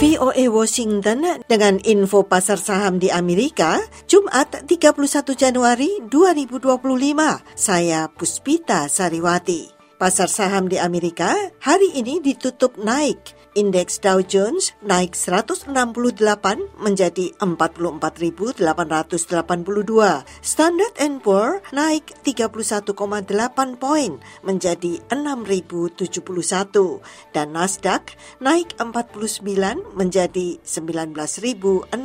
VOA Washington dengan info pasar saham di Amerika, Jumat 31 Januari 2025. Saya Puspita Sariwati. Pasar saham di Amerika hari ini ditutup naik. Indeks Dow Jones naik 168 menjadi 44.882. Standard & Poor naik 31,8 poin menjadi 6.071. Dan Nasdaq naik 49 menjadi 19.681.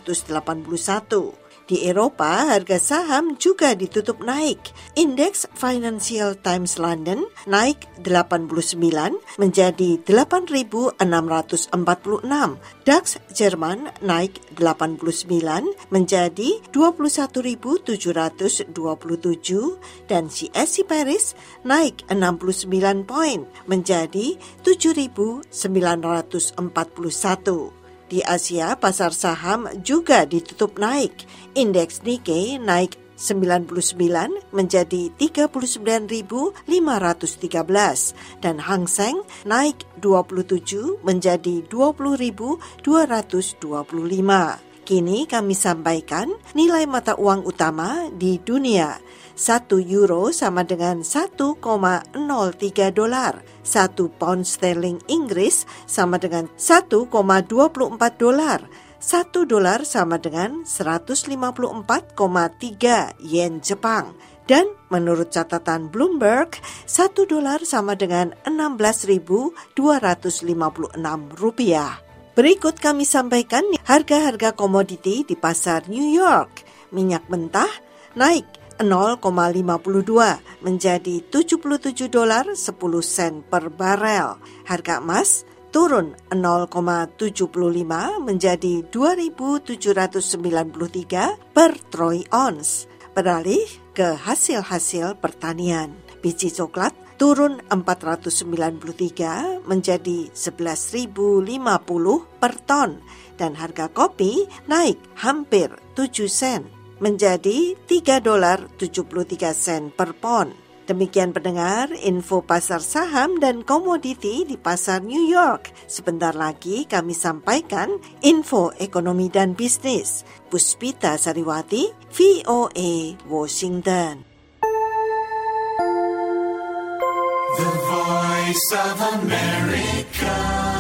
Di Eropa, harga saham juga ditutup naik. Indeks Financial Times London naik 89 menjadi 8.646. DAX Jerman naik 89 menjadi 21.727 dan CAC Paris naik 69 poin menjadi 7.941. Di Asia, pasar saham juga ditutup naik. Indeks Nikkei naik 99 menjadi 39.513 dan Hang Seng naik 27 menjadi 20.225. Kini kami sampaikan nilai mata uang utama di dunia. 1 euro sama dengan 1,03 dolar. 1 pound sterling Inggris sama dengan 1,24 dolar. 1 dolar sama dengan 154,3 yen Jepang. Dan menurut catatan Bloomberg, 1 dolar sama dengan 16.256 rupiah. Berikut kami sampaikan harga-harga komoditi di pasar New York. Minyak mentah naik 0,52 menjadi 77 dolar 10 sen per barel. Harga emas turun 0,75 menjadi 2.793 per troy ounce. Beralih ke hasil-hasil pertanian. Biji coklat turun 493 menjadi 11.050 per ton dan harga kopi naik hampir 7 sen menjadi 3 dolar 73 sen per pon. Demikian pendengar info pasar saham dan komoditi di pasar New York. Sebentar lagi kami sampaikan info ekonomi dan bisnis. Puspita Sariwati, VOA Washington. The Voice of America.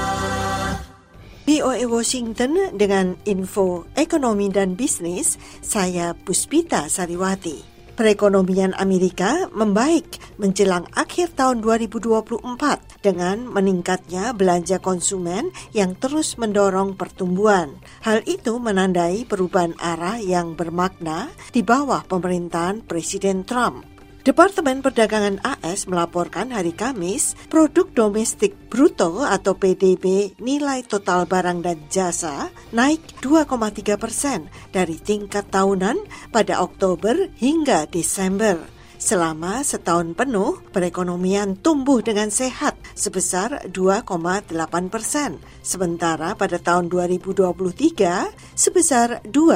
VOA Washington dengan info ekonomi dan bisnis, saya Puspita Sariwati. Perekonomian Amerika membaik menjelang akhir tahun 2024 dengan meningkatnya belanja konsumen yang terus mendorong pertumbuhan. Hal itu menandai perubahan arah yang bermakna di bawah pemerintahan Presiden Trump. Departemen Perdagangan AS melaporkan hari Kamis produk domestik bruto atau PDB nilai total barang dan jasa naik 2,3% dari tingkat tahunan pada Oktober hingga Desember. Selama setahun penuh, perekonomian tumbuh dengan sehat sebesar 2,8%, sementara pada tahun 2023 sebesar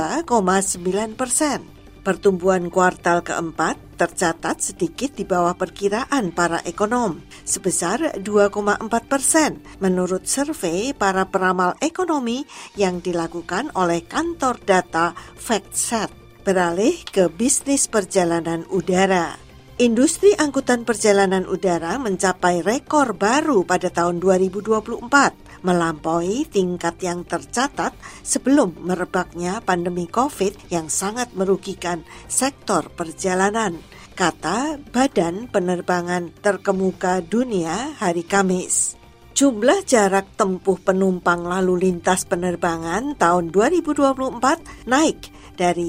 2,9%. Pertumbuhan kuartal keempat tercatat sedikit di bawah perkiraan para ekonom, sebesar 2,4% menurut survei para peramal ekonomi yang dilakukan oleh kantor data FactSet. Beralih ke bisnis perjalanan udara. Industri angkutan perjalanan udara mencapai rekor baru pada tahun 2024. Melampaui tingkat yang tercatat sebelum merebaknya pandemi COVID yang sangat merugikan sektor perjalanan, kata Badan Penerbangan Terkemuka Dunia hari Kamis. Jumlah jarak tempuh penumpang lalu lintas penerbangan tahun 2024 naik dari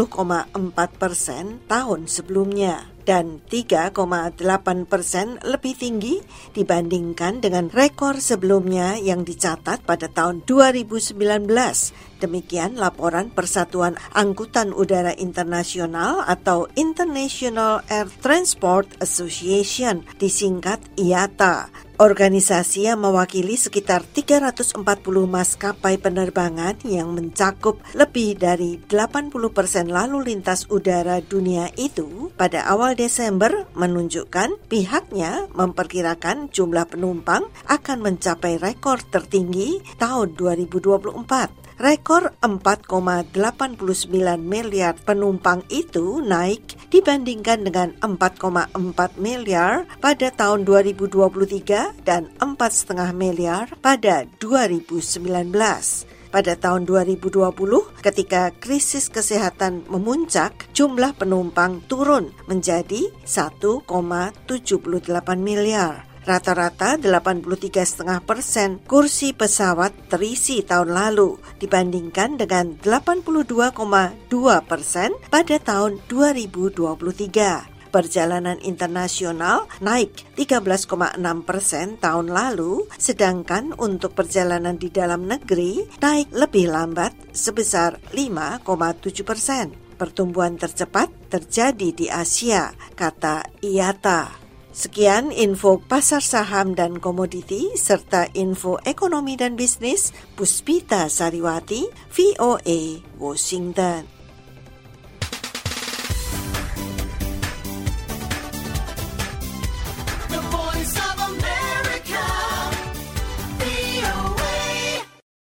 10,4% tahun sebelumnya dan 3,8% lebih tinggi dibandingkan dengan rekor sebelumnya yang dicatat pada tahun 2019 Demikian laporan Persatuan Angkutan Udara Internasional atau International Air Transport Association, disingkat IATA. Organisasi yang mewakili sekitar 340 maskapai penerbangan yang mencakup lebih dari 80% lalu lintas udara dunia itu pada awal Desember menunjukkan pihaknya memperkirakan jumlah penumpang akan mencapai rekor tertinggi tahun 2024. Rekor 4,89 miliar penumpang itu naik dibandingkan dengan 4,4 miliar pada tahun 2023 dan 4,5 miliar pada 2019. Pada tahun 2020, ketika krisis kesehatan memuncak, jumlah penumpang turun menjadi 1,78 miliar. Rata-rata 83,5% kursi pesawat terisi tahun lalu dibandingkan dengan 82,2% pada tahun 2023. Perjalanan internasional naik 13,6% tahun lalu, sedangkan untuk perjalanan di dalam negeri naik lebih lambat sebesar 5,7%. Pertumbuhan tercepat terjadi di Asia, kata IATA. Sekian info pasar saham dan komoditi serta info ekonomi dan bisnis Puspita Sariwati, VOA, Washington.